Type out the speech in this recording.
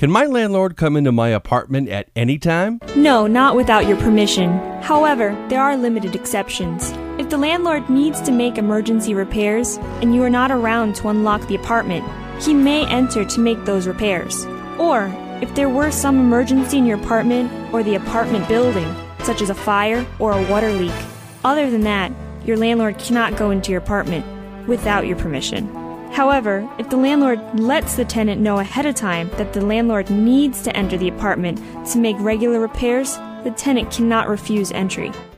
Can my landlord come into my apartment at any time? No, not without your permission. However, there are limited exceptions. If the landlord needs to make emergency repairs and you are not around to unlock the apartment, he may enter to make those repairs. Or, if there were some emergency in your apartment or the apartment building, such as a fire or a water leak. Other than that, your landlord cannot go into your apartment without your permission. However, if the landlord lets the tenant know ahead of time that the landlord needs to enter the apartment to make regular repairs, the tenant cannot refuse entry.